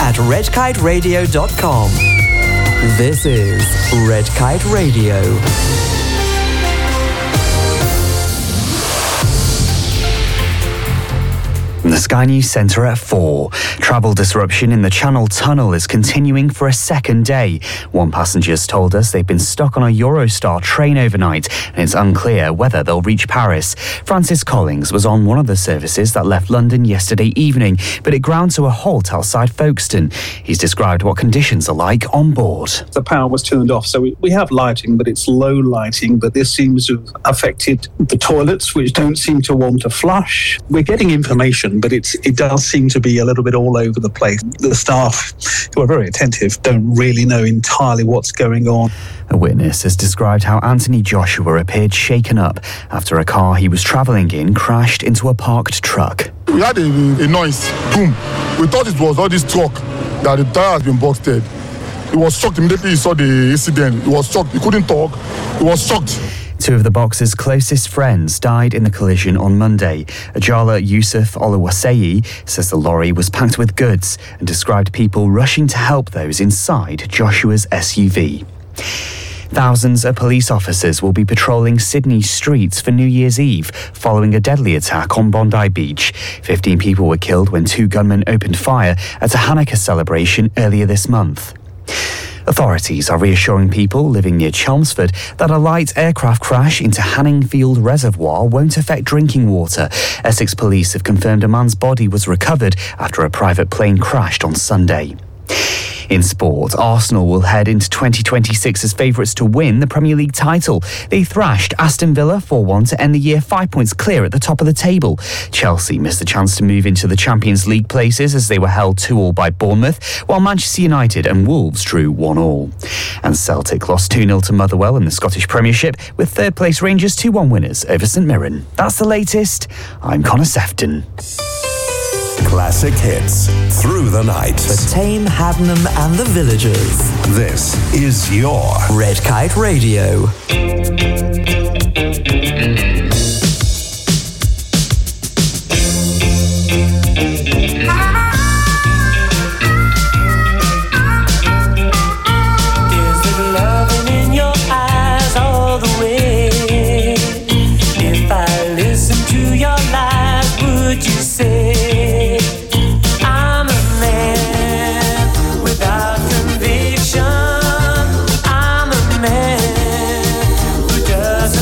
at redkiteradio.com. This is Red Kite Radio. The Sky News Centre at 4. Travel disruption in the Channel Tunnel is continuing for a second day. One passenger's told us they've been stuck on a Eurostar train overnight and it's unclear whether they'll reach Paris. Francis Collings was on one of the services that left London yesterday evening, but it ground to a halt outside Folkestone. He's described what conditions are like on board. The power was turned off, so we have lighting, but it's low lighting, but this seems to have affected the toilets, which don't seem to want to flush. We're getting information, but it does seem to be a little bit all over the place. The staff, who are very attentive, don't really know entirely what's going on. A witness has described how Anthony Joshua appeared shaken up after a car he was travelling in crashed into a parked truck. We had a noise, boom. We thought it was all this truck that the tire has been busted. He was shocked immediately he saw the incident. He was shocked. He couldn't talk. He was shocked. Two of the boxer's closest friends died in the collision on Monday. Ajala Yusuf Oluwaseyi says the lorry was packed with goods and described people rushing to help those inside Joshua's SUV. Thousands of police officers will be patrolling Sydney's streets for New Year's Eve following a deadly attack on Bondi Beach. 15 people were killed when two gunmen opened fire at a Hanukkah celebration earlier this month. Authorities are reassuring people living near Chelmsford that a light aircraft crash into Hanningfield Reservoir won't affect drinking water. Essex police have confirmed a man's body was recovered after a private plane crashed on Sunday. In sport, Arsenal will head into 2026 as favourites to win the Premier League title. They thrashed Aston Villa 4-1 to end the year 5 points clear at the top of the table. Chelsea missed the chance to move into the Champions League places as they were held 2-2 by Bournemouth, while Manchester United and Wolves drew 1-1. And Celtic lost 2-0 to Motherwell in the Scottish Premiership, with third-place Rangers 2-1 winners over St Mirren. That's the latest. I'm Connor Sefton. Classic hits through the night. For Tame, Haddenham and the Villagers. This is your Red Kite Radio. Conviction. I'm a man who doesn't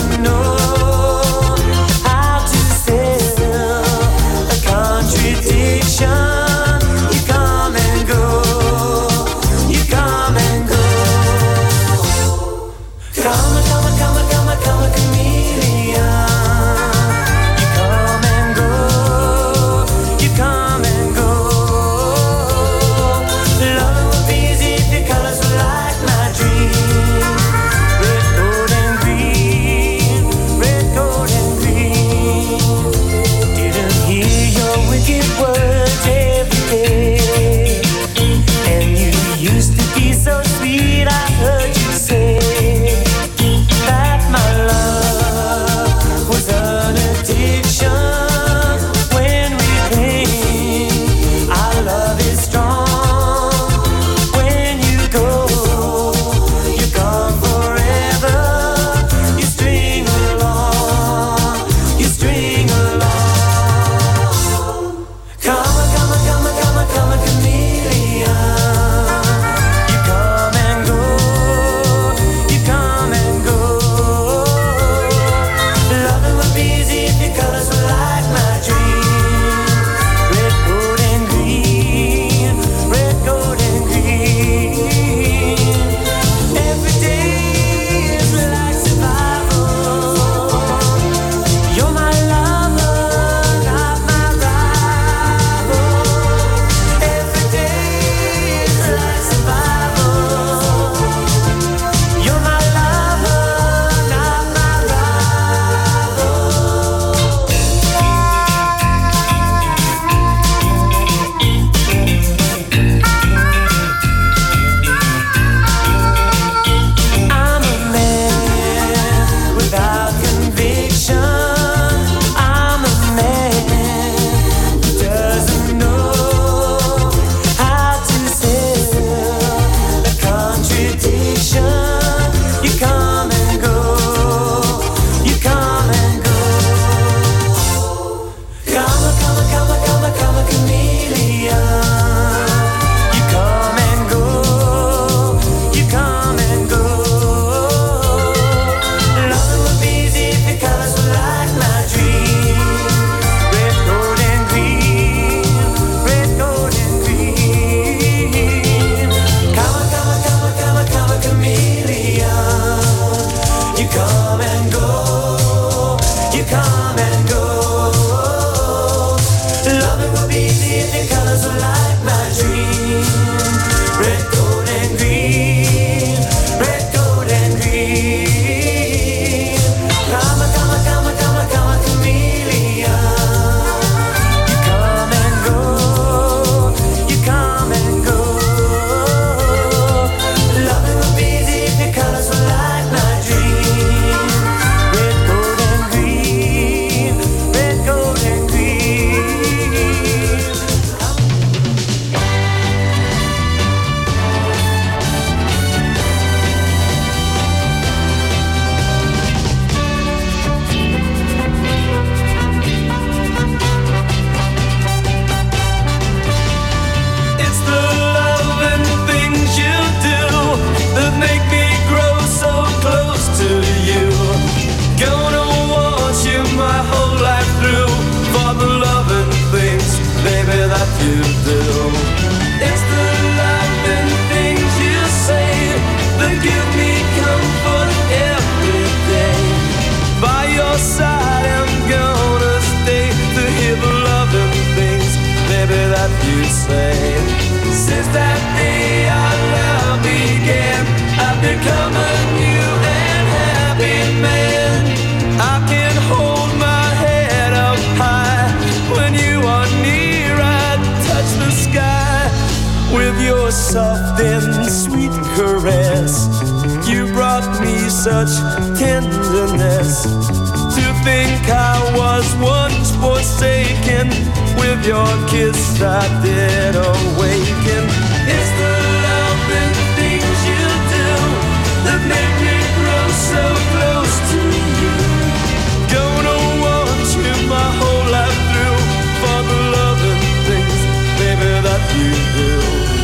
with your soft and sweet caress. You brought me such tenderness. To think I was once forsaken, with your kiss I did awaken. It's the love and things you do that make me grow so close to you. Gonna want you my whole life through, for the love and things, baby, that you do.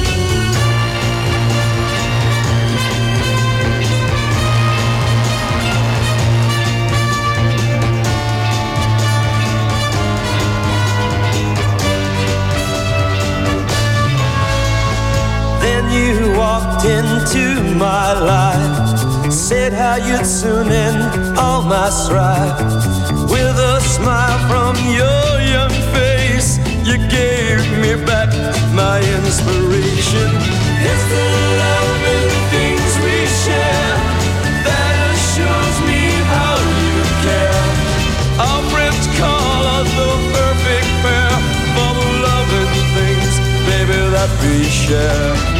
You walked into my life, said how you'd soon end all my strife. With a smile from your young face, you gave me back my inspiration. It's the love and things we share that assures me how you care. Our friends call us the perfect pair, for the love and things, baby, that we share.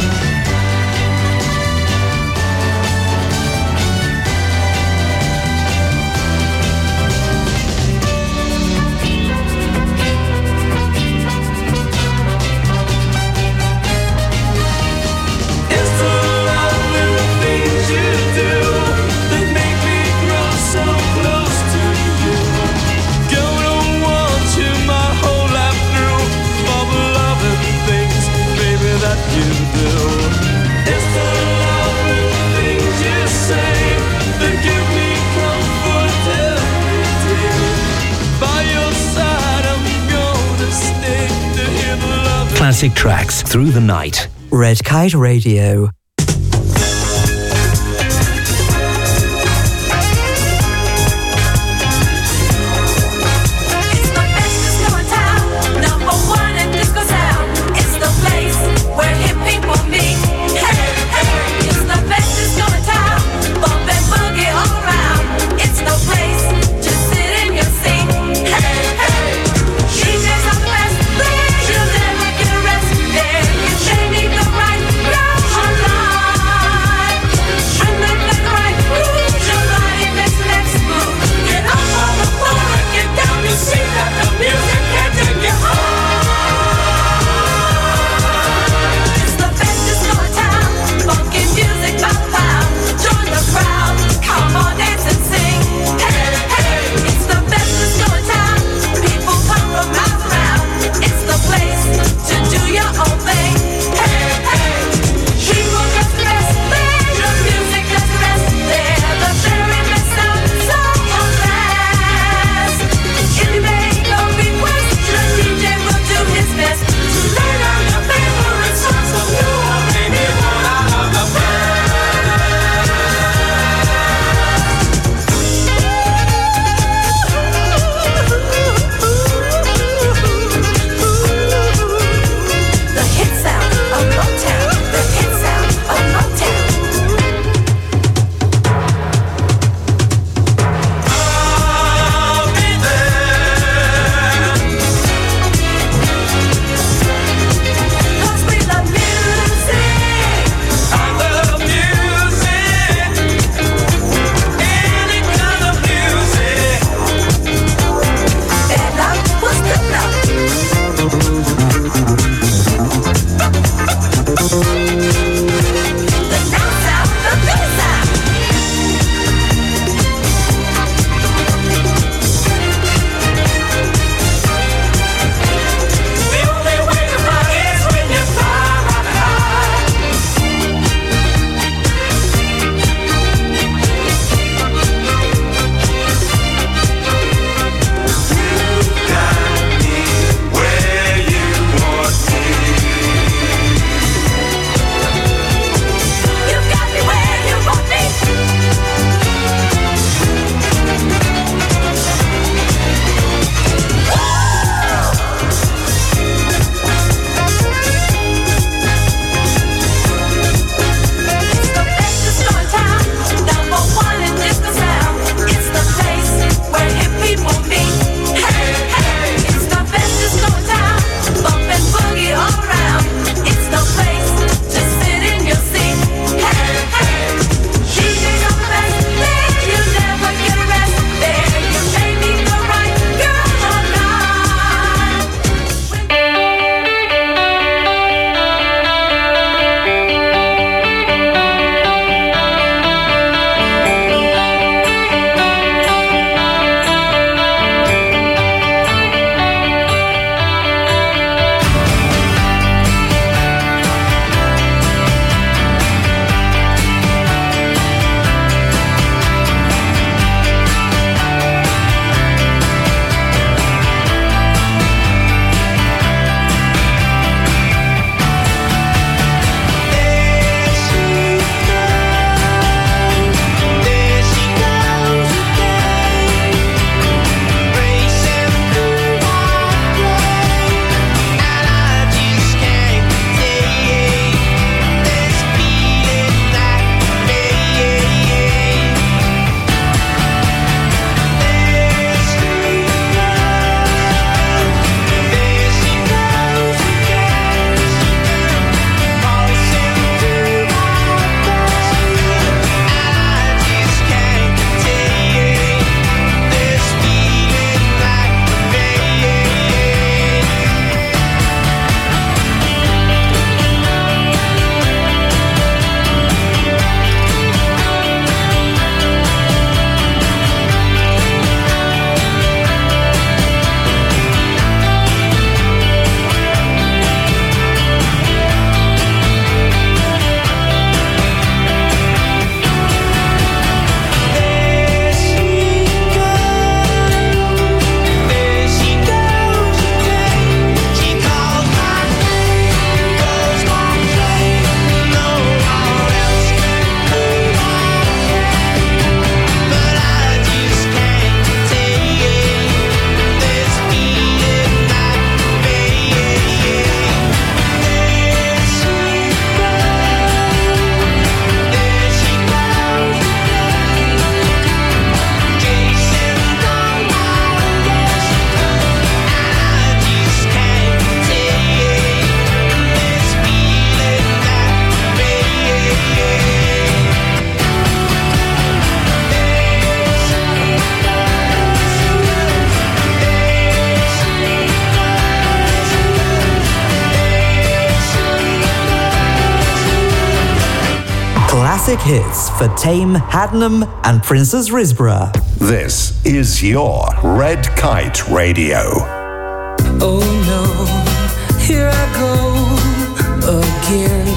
Classic tracks through the night. Red Kite Radio. Right, classic hits for Tame, Haddenham and Princess Risborough. This is your Red Kite Radio. Oh no, here I go again,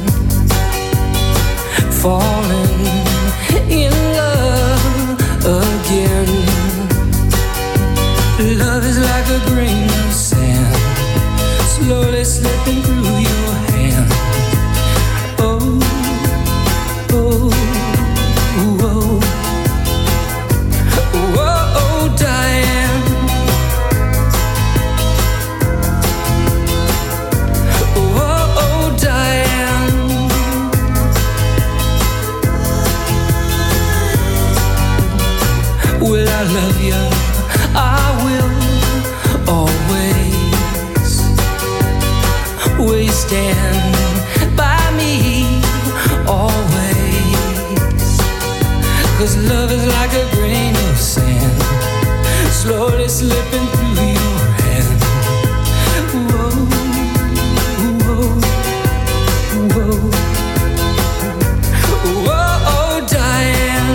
falling in love again. Love is like a grain of sand, slowly slipping through your hand. Oh, oh, oh, oh, oh, Diane. Oh, oh, Diane. Will I love you? I will always. Will you stand by me always? 'Cause love is like a grain of sand, slowly slipping through your hand. Whoa, whoa, whoa, whoa, oh, Diane.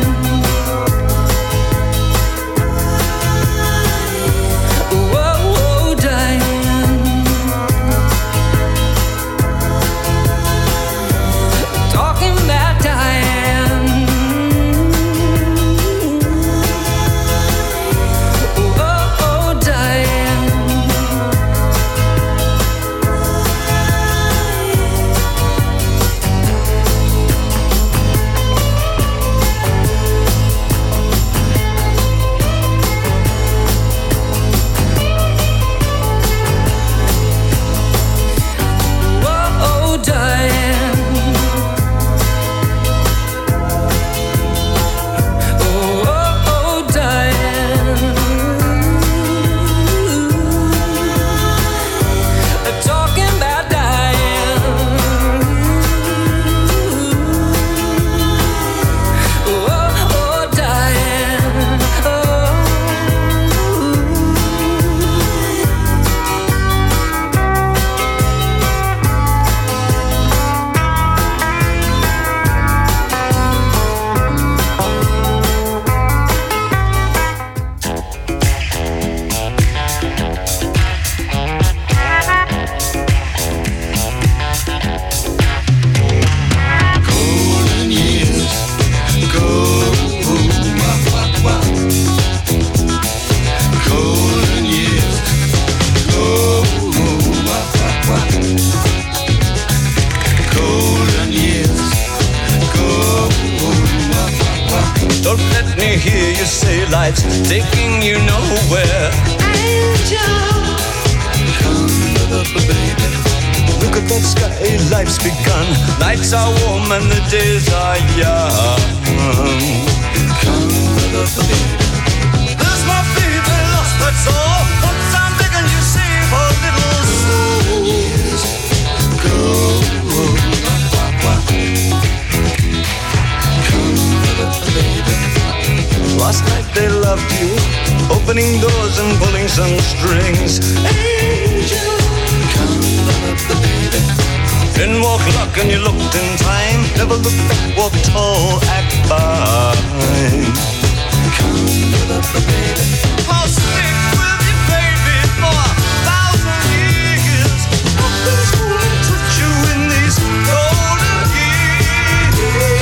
Taking you nowhere. Angel, come up, baby. Look at that sky, life's begun. Nights are warm and the days are young. Come up, baby. There's my baby lost, that's all. Once I'm begging you, save a little soul. Years go. Come up, baby. Last night they loved you, opening doors and pulling some strings. angel, Come up, baby. Then walk luck and you looked in time. Never look back, walk tall, act fine. Come up, baby. I'll stick with you, baby, for 1,000 years. Nothing's gonna touch you in these golden years.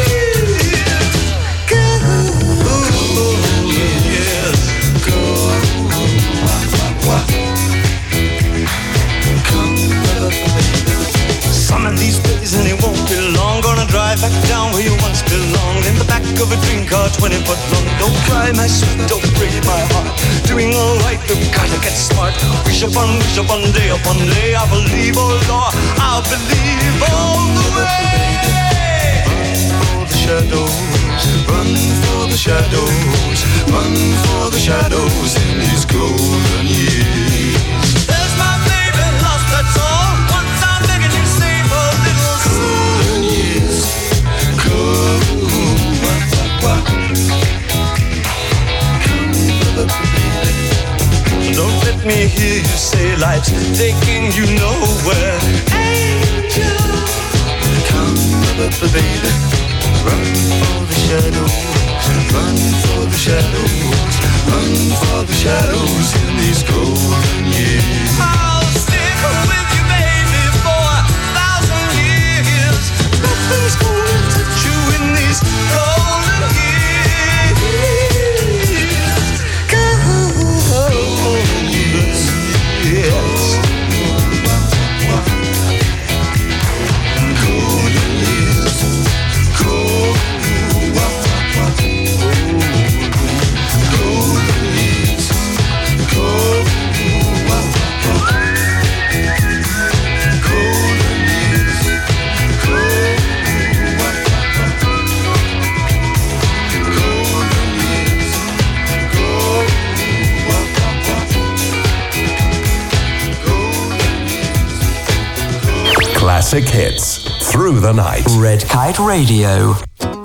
Some of these days and it won't be long. Gonna drive back down where you once belonged, in the back of a dream car 20 foot long. Don't cry my sweet, don't break my heart. Doing alright, you've gotta get smart. Wish upon day, I believe, oh Lord, I'll believe all the way. Run for the shadows, run for the shadows, run for the shadows in these golden years. There's my baby lost, that's all. Once I'm begging you, save a little golden years. Don't let me hear you say life's taking you nowhere. angel, Come up, baby. Run for the shadows, run for the shadows, run for the shadows in these golden years. I'll stick with you, baby, for 1,000 years. Nothing's gonna touch you in these golden years. Golden years, yes. Golden years, golden years, golden Classic hits through the night. Red Kite Radio.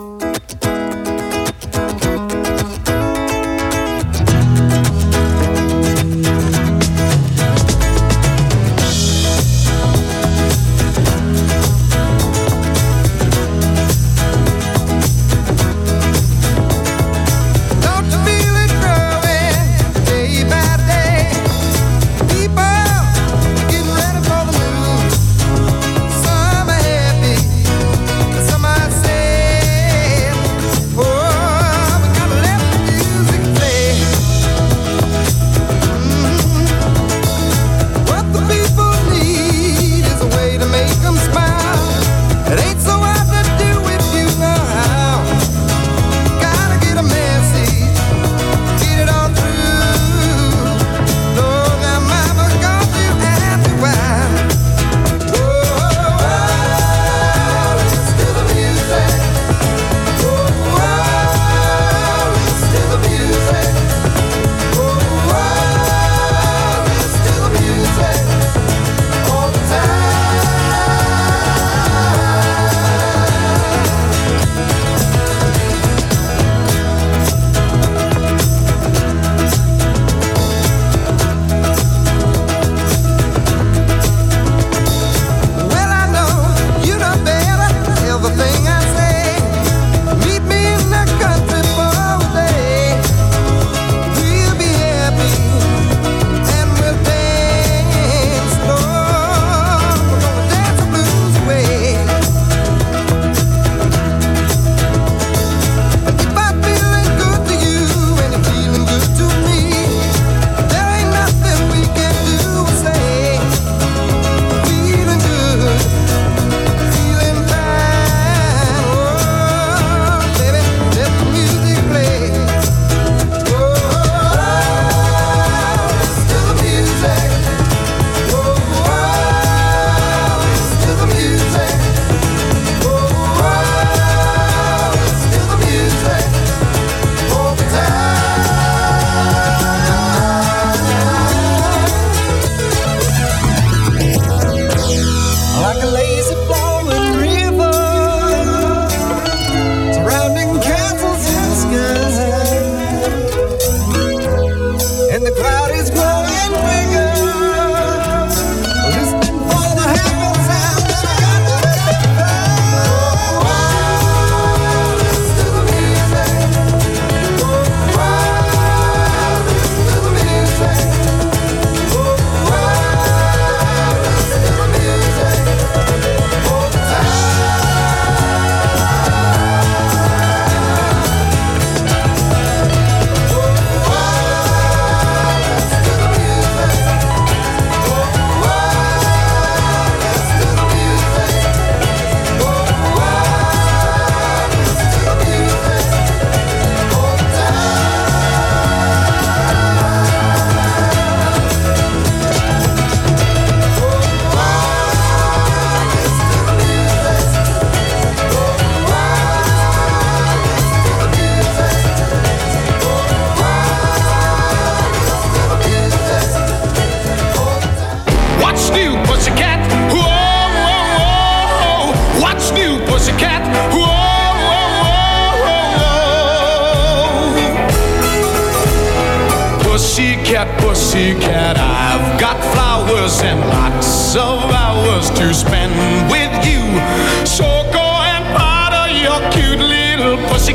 Pussycat, I've got flowers and lots of hours to spend with you. So go and powder your cute lips.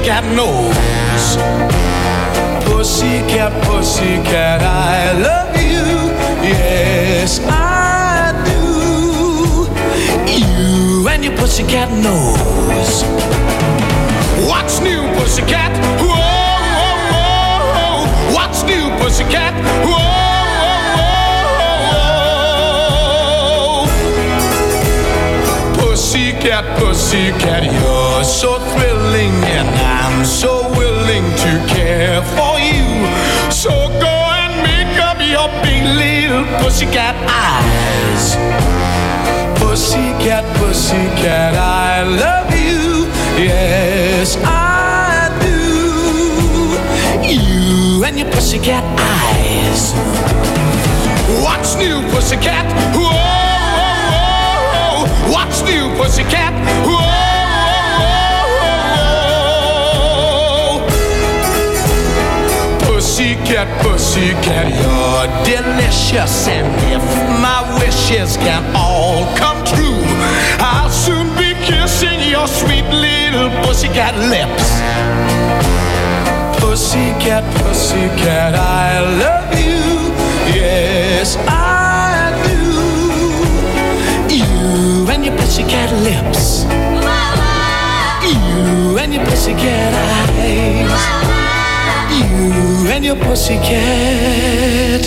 pussycat knows. Pussycat, pussycat, I love you. Yes, I do. You and your pussycat knows. What's new, pussycat? Whoa, whoa, whoa. What's new, pussycat? Whoa. Pussycat, pussycat, you're so thrilling, and I'm so willing to care for you. So go and make up your big little pussycat eyes. Pussycat, pussycat, I love you. Yes, I do. You and your pussycat eyes. What's new, pussycat? Whoa. What's new, pussycat? Whoa, whoa, whoa. Pussycat, pussycat, you're delicious. And if my wishes can all come true, I'll soon be kissing your sweet little pussycat lips. Pussycat, pussycat, I love you. Yes, I do. You and your pussycat lips. You and your pussycat eyes. You and your pussycat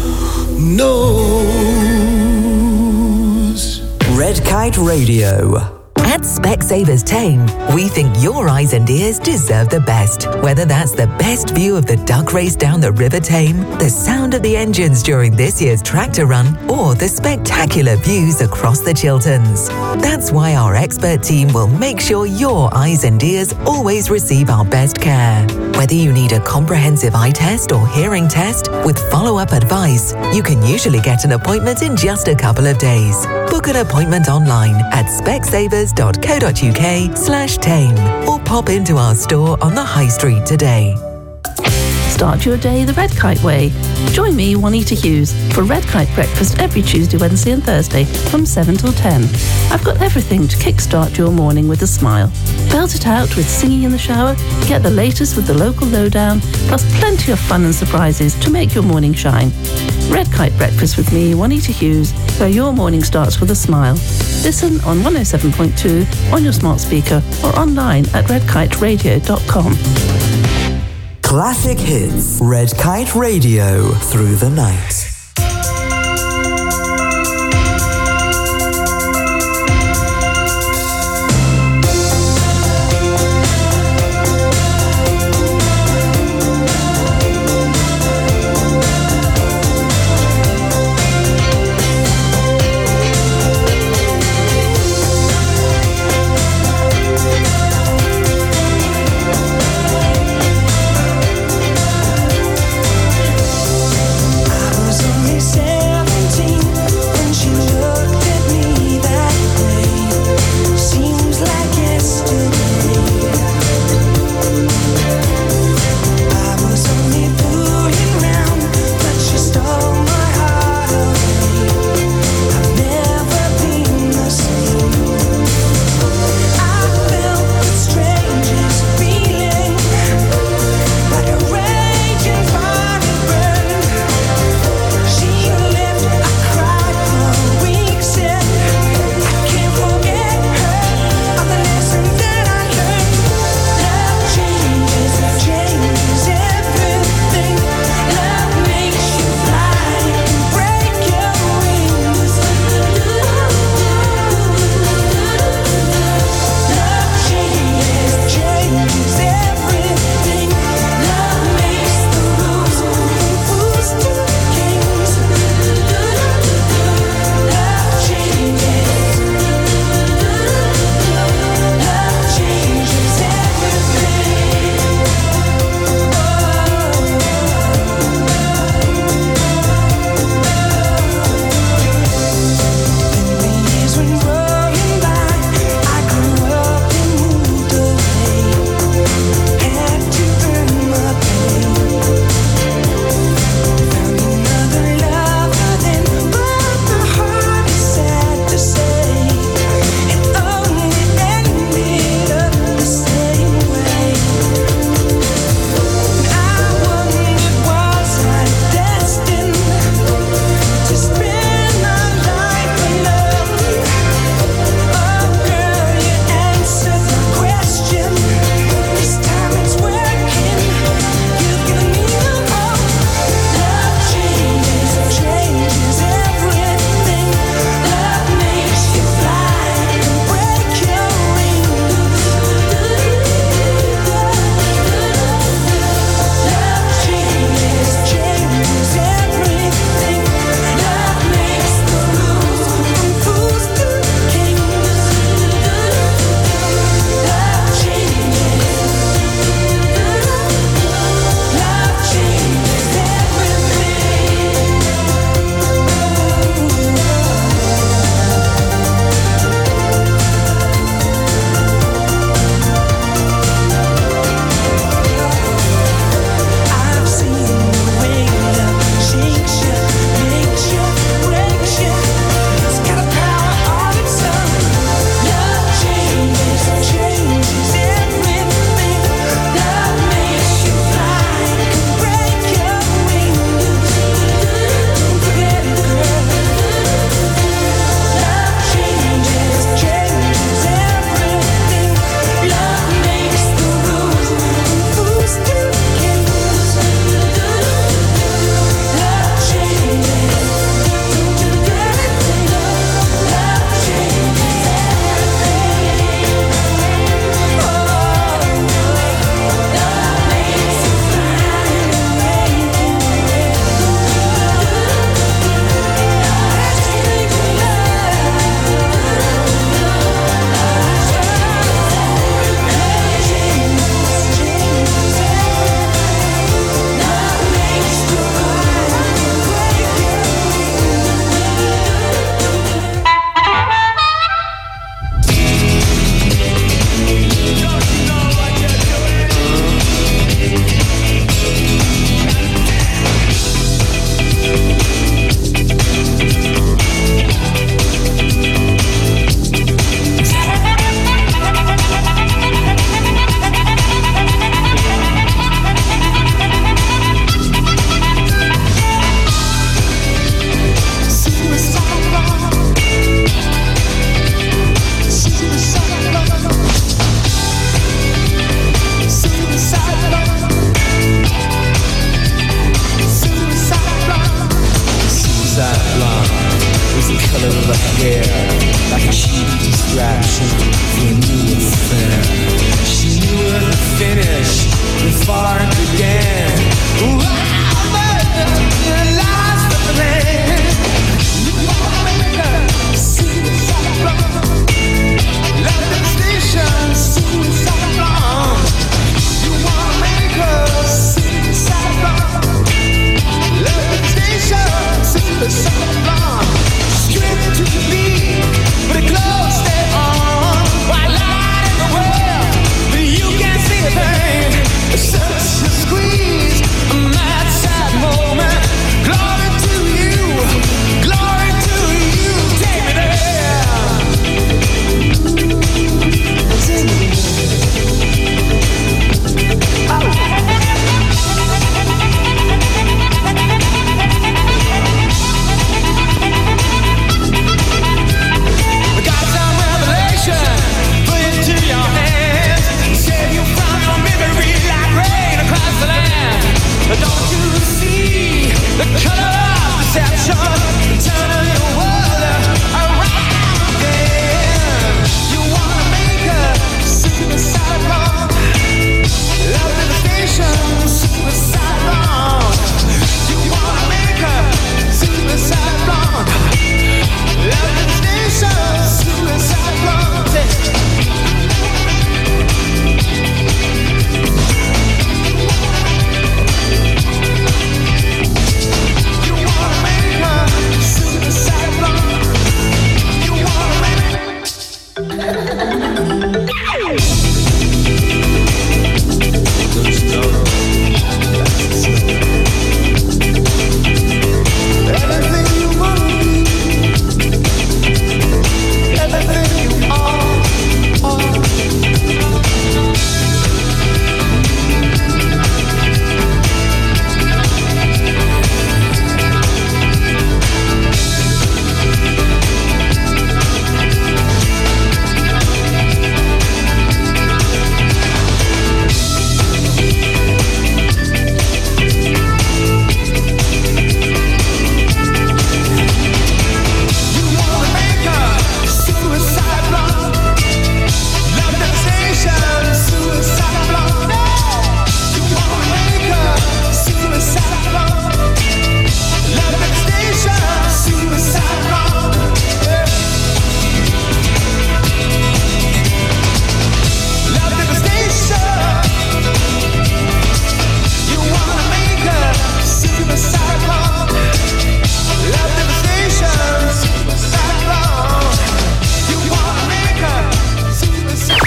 nose. Red Kite Radio. At Specsavers Tame, we think your eyes and ears deserve the best. Whether that's the best view of the duck race down the River Tame, the sound of the engines during this year's tractor run, or the spectacular views across the Chilterns. That's why our expert team will make sure your eyes and ears always receive our best care. Whether you need a comprehensive eye test or hearing test with follow-up advice, you can usually get an appointment in just a couple of days. Book an appointment online at specsavers.co.uk/tame or pop into our store on the High Street today. Start your day the Red Kite way. Join me, Juanita Hughes, for Red Kite breakfast every Tuesday, Wednesday and Thursday from 7 till 10. I've got everything to kickstart your morning with a smile. Belt it out with singing in the shower, get the latest with the local lowdown, plus plenty of fun and surprises to make your morning shine. Red Kite breakfast with me, Juanita Hughes, where your morning starts with a smile. Listen on 107.2 on your smart speaker or online at redkiteradio.com. Classic hits. Red Kite Radio through the night. I was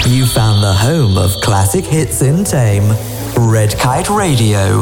You found the home of classic hits in Thame. Red Kite Radio.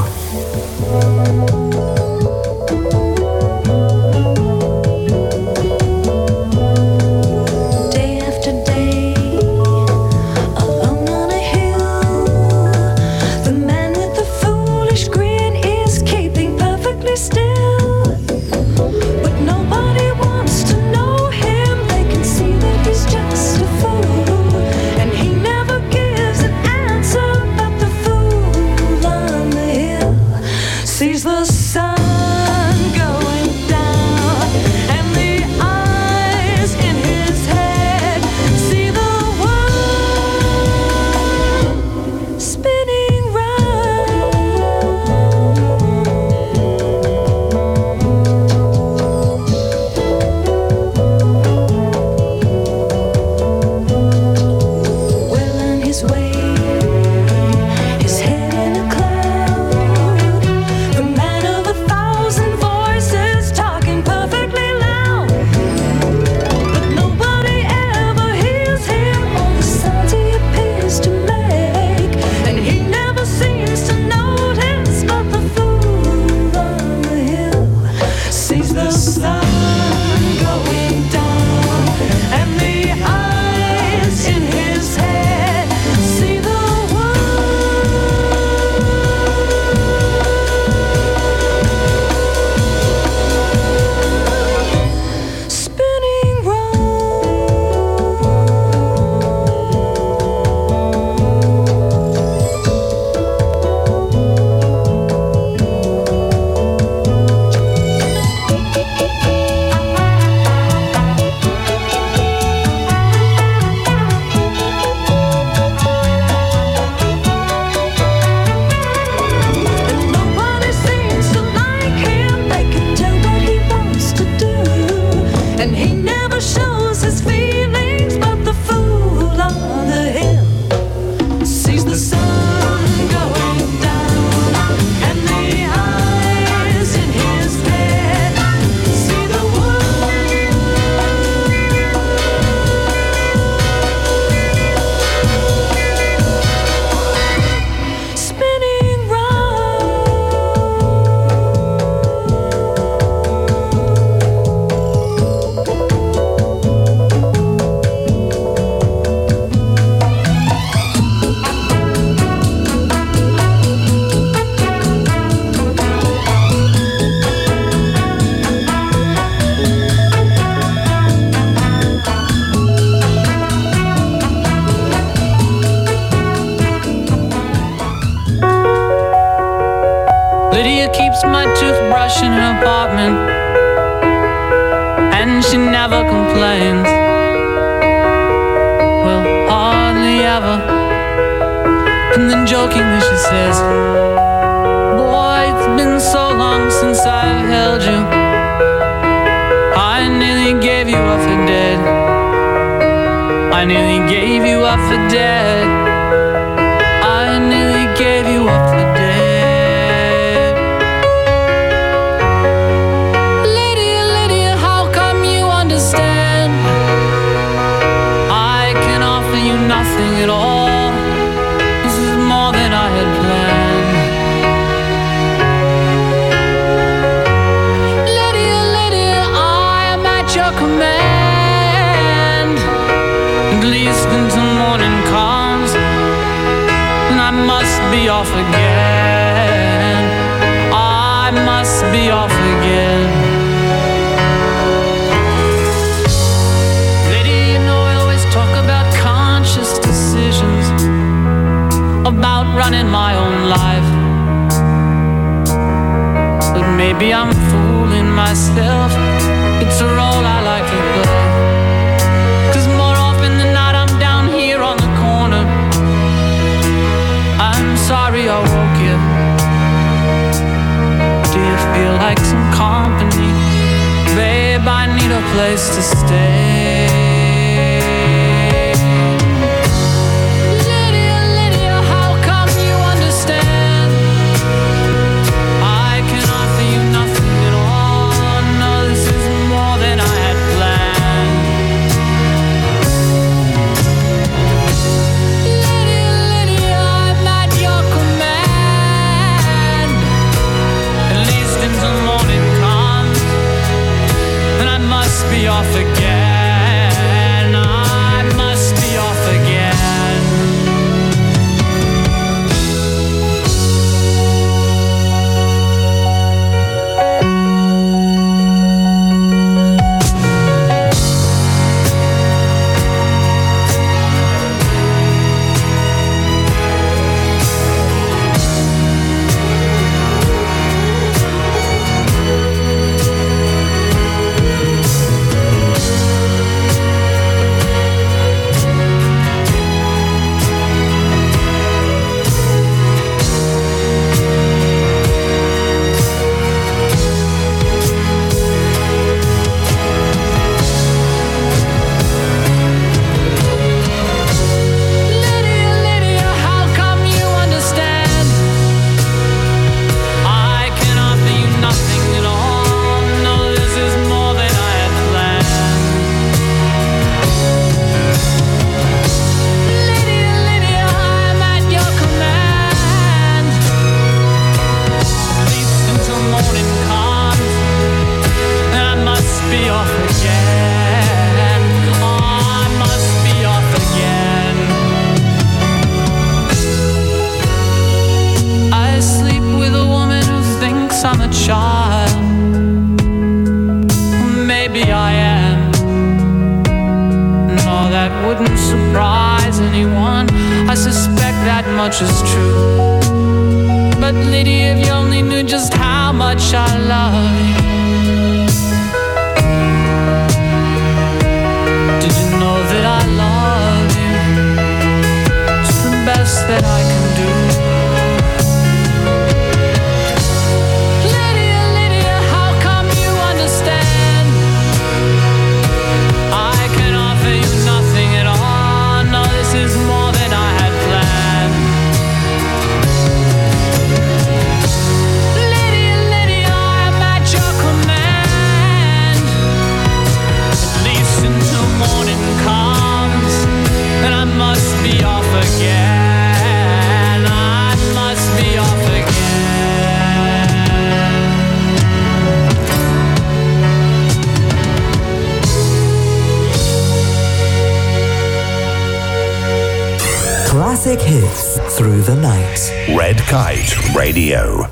Lydia keeps my toothbrush in her apartment, and she never complains. Well, hardly ever. And then jokingly she says, boy, it's been so long since I've held you. I nearly gave you up for dead. I nearly gave you up for dead. I nearly gave you up for dead. Nothing at all. This is more than I had planned. Lydia, Lydia, I am at your command. At least until morning comes, and I must be off again. I must be off again. About running my own life, but maybe I'm fooling myself. It's a role I like to play, 'cause more often than not I'm down here on the corner. I'm sorry I woke you. Do you feel like some company? Babe, I need a place to stay. I suspect that much is true. But Lydia, if you only knew just how much I love you. Did you know that I love you? It's the best that I can do. Lydia, Lydia, how come you understand? I can offer you nothing at all. No, this is more than I had planned. Lydia, Lydia, I am at your command. At least until morning comes, then I must be off again. I must be off again. Classic hits through the night. Red Kite Radio.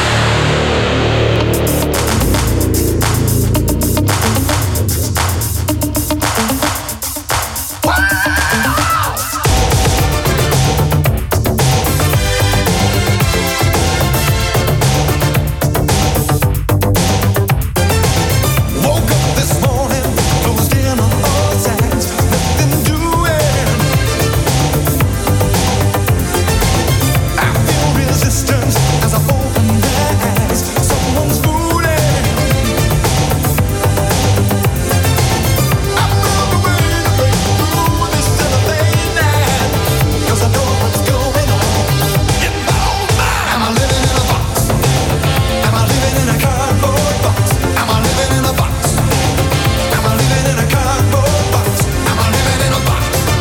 Woke up this morning, closed in on all sides, nothing doing. I feel resistance as I open my eyes. Someone's fooling. I found a way to break through this cellophane night, 'cause I know what's going on. You know, am I living in a box? Am I living in a cardboard box? Am I living in a box? Am I living in a cardboard box? Am I living in a box?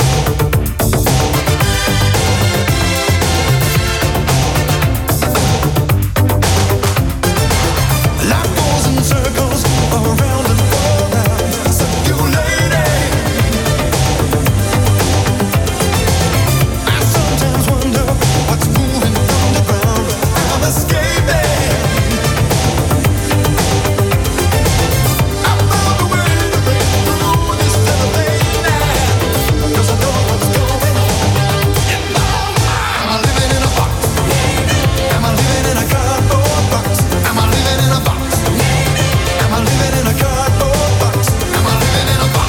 Life goes in circles, around and around, circulating. I sometimes wonder what's moving underground. I'm escaping. I found a way to break through this cellophane night, 'cause I know what's going on. You know, am I living in a box? Am I living in a cardboard box? Am I living in a box? Am I living in a cardboard box? Am I living in a box?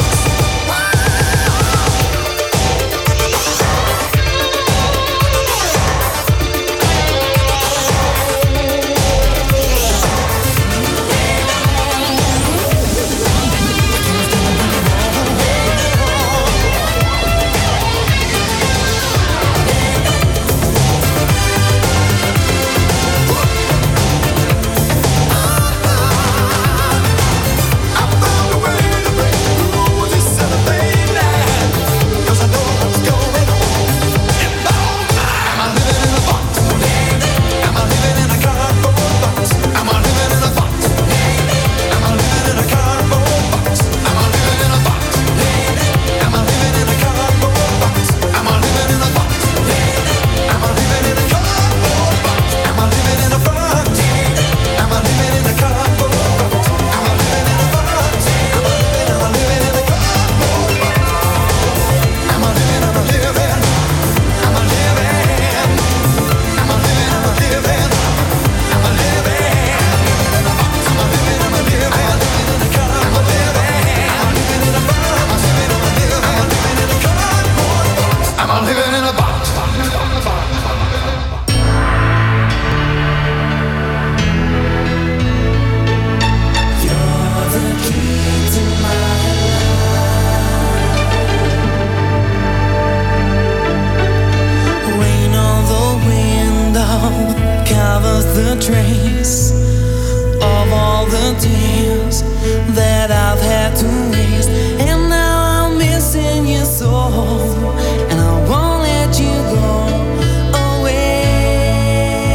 I found a way to break through this cellophane night, 'cause I know what's going on. You know, am I living in a box? Am I living in a cardboard box? Am I living in a box? Am I living in a cardboard box? Am I living in a box? Am I living in a cardboard box? Am I living in a box? Am I living in a cardboard box? Am I living in a box? Am I living in a cardboard box? Am I living in a box? Am I living in a cardboard box? Am I living, am I living? Am I living? Am I living, am I living? Am I living? Am I living, am I living? Am I living in a cardboard? Am I living? Am I living in a box? Am I living, am I living? Am I living in a cardboard box? Am I living in a box? You're the key to my life. Rain on the window covers the trace of all the tears that I've had to waste, and now I'm missing you so, and I won't let you go away.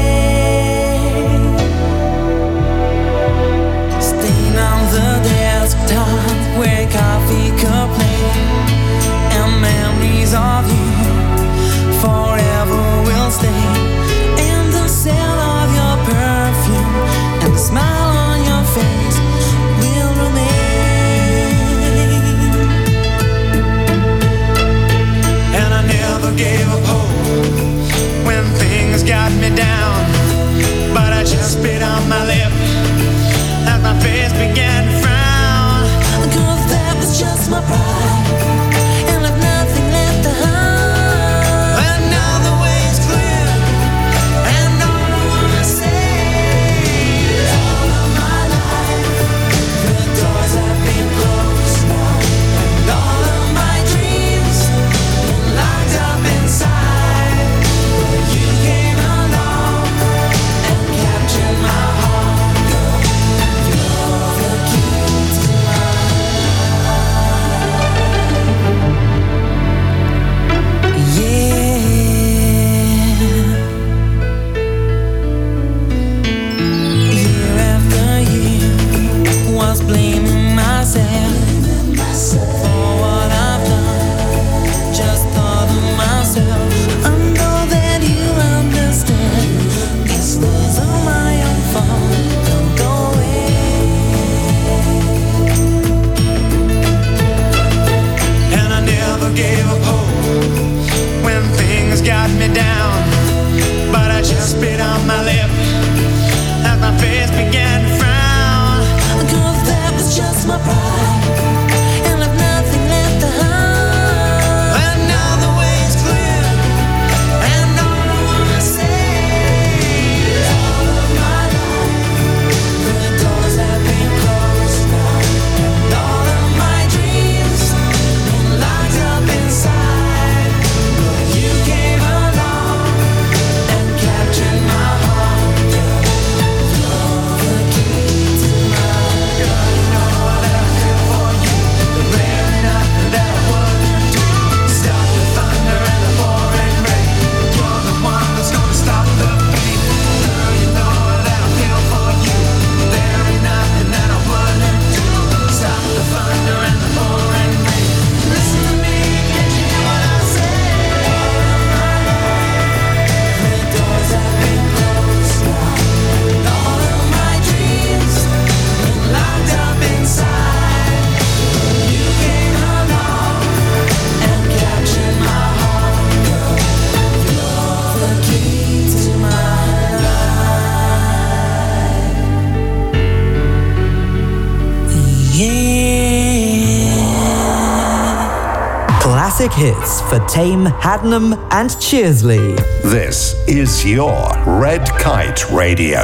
Staying on the desktop where coffee cup lay, and memories of you forever will stay, and the scent of your perfume and the smile on your face will remain. And I never gave up hope on my lip as my face began to frown. Girl, that was just my pride, and I've nothing left to hide. And now the way's clear, and all I wanna say is all of my life, the doors have been closed now, and all of my dreams been locked up inside. But you came along and captured my heart. You're the key to my life. You know that I feel for you. The rare enough that I wouldn't do. Stop the thunder and the pouring rain. You're the one that's gonna stop the pain. Girl, you know that I feel for you. There ain't nothing that I wouldn't do. Stop the thunder and the pouring rain. Listen to me, can you hear what I say? The doors have been closed now, and all of my dreams been locked up inside. You came along and captured my heart, girl. You're the key to my life. Classic hits for Tame, Hadnam and Cheersley. This is your Red Kite Radio.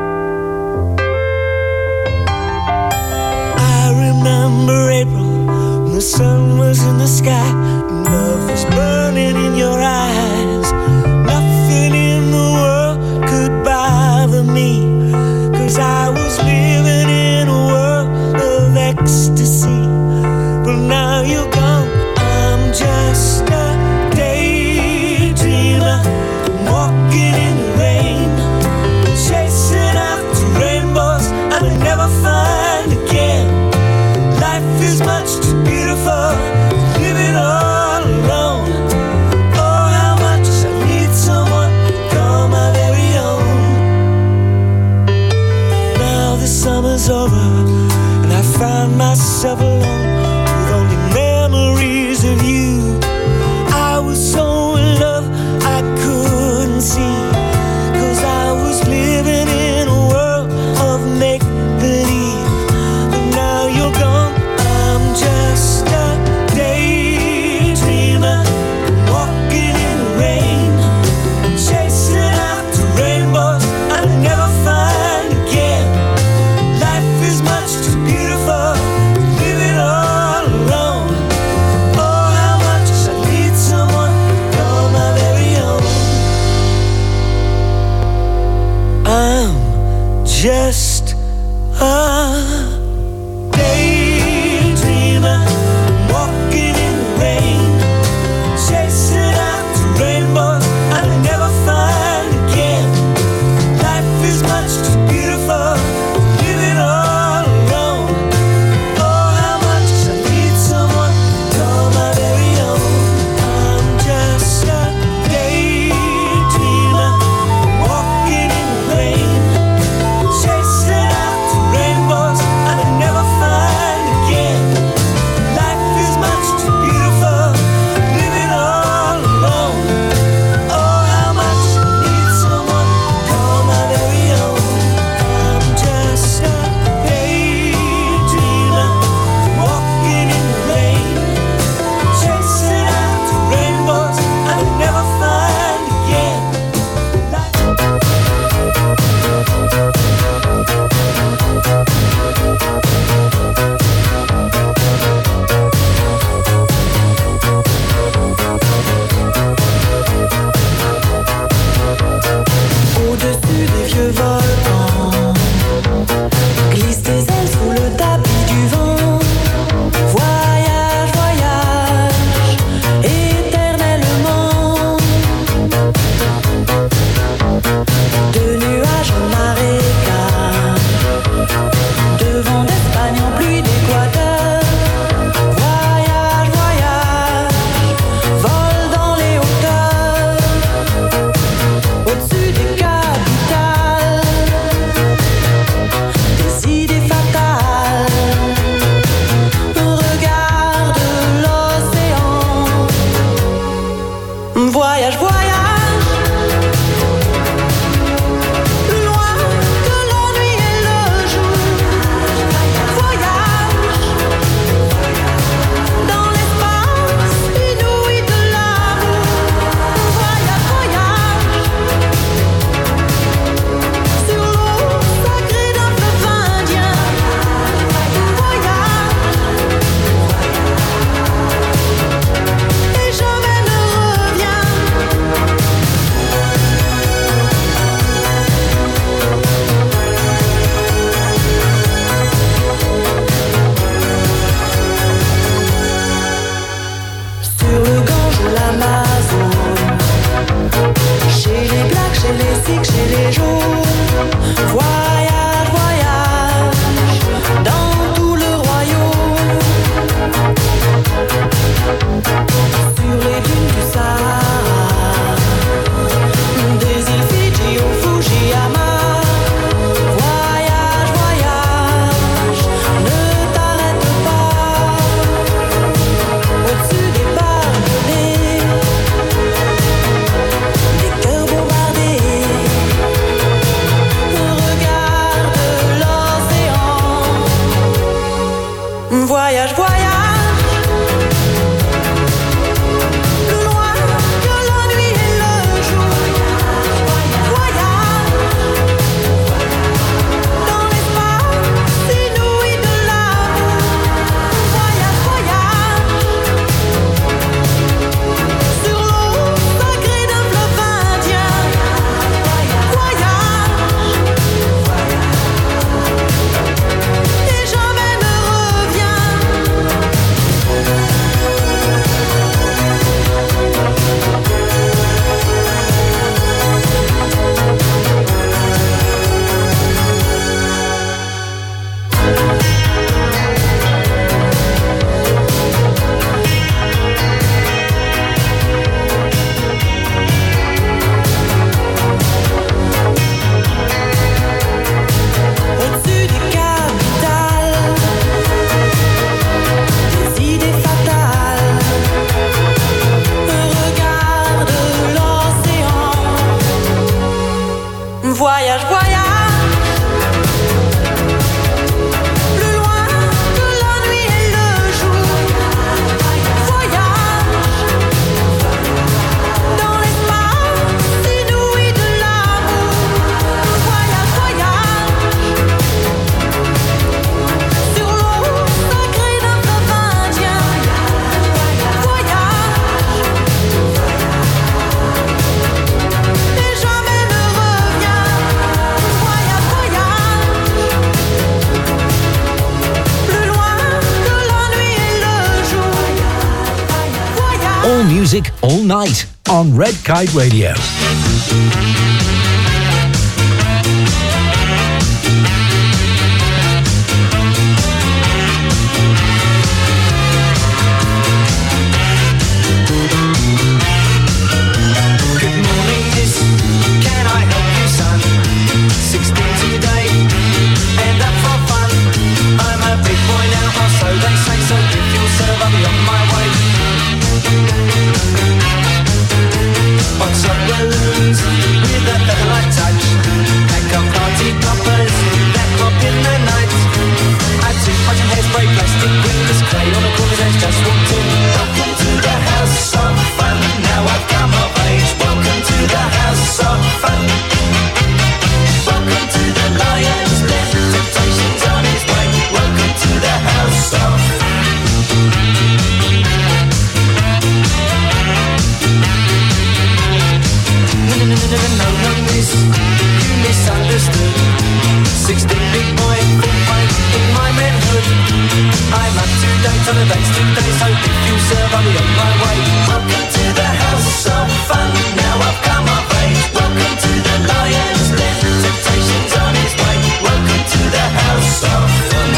I remember April when the sun was in the sky and love was burning in your eyes. Nothing in the world could bother me, 'cause I was living in a world of ecstasy. But now you're gone, I'm just a daydreamer, walking in the rain, chasing after rainbows I will never find again. Life is much too beautiful, living all alone. Oh, how music all night on Red Kite Radio. Good morning, miss. Can I help you, son? 16 today, and up for fun. I'm a big boy now, or so they say. So if you'll serve, I'll be on my way. Box of balloons with a feather-like touch. Pack of party poppers that pop in the night. I took much of hairspray, plastic rings, clay on a corner that's just walked in. Welcome to the house of fun. Now I've come of age. Welcome to the house of fun. Welcome to the Lion's Den. Temptation's on his way. Welcome to the house of No, miss, you misunderstood. 16 big boy, full fight in my manhood. I'm up to date on the dates today, so if you serve, I'll be on my way. Welcome to the house of fun. Now I've come of age. Welcome to the Lion's Den. Temptation's on his way. Welcome to the house of fun.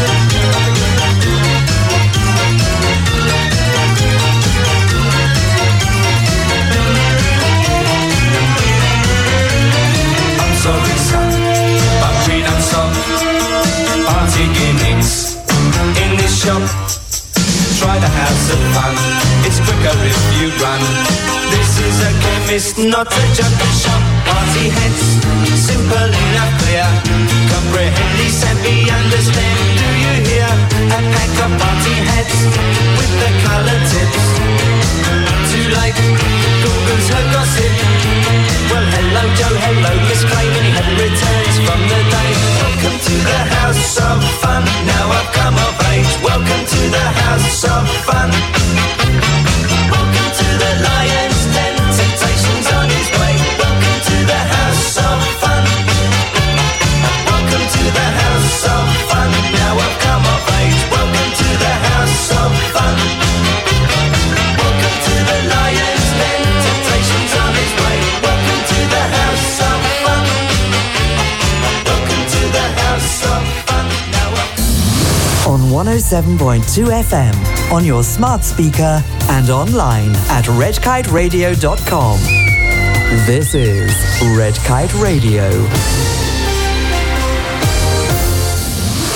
Sorry, son, but we don't stop. Party gimmicks in this shop. Try the house of fun. It's quicker if you run. This is a chemist, not a junkie shop. Party heads, simple enough, clear. Comprehend, savvy, understand. Do you hear? A pack of party heads with the colour tips. Too late, Google's her gossip. Well, hello Joe, hello Miss Clay. Many had returns from the day. Welcome to the house of fun. Now I've come of age. Welcome to the house of fun. Welcome to the Lion's Den. Temptation's on his way. Welcome to the house of fun. Welcome to the house of fun. Now I've come of age. Welcome to the house of fun. Welcome to the Lion's Den. Temptation's on his way. Welcome to the house of fun. Welcome to the house of fun. Now On 107.2 FM, on your smart speaker and online at redkiteradio.com. This is Red Kite Radio.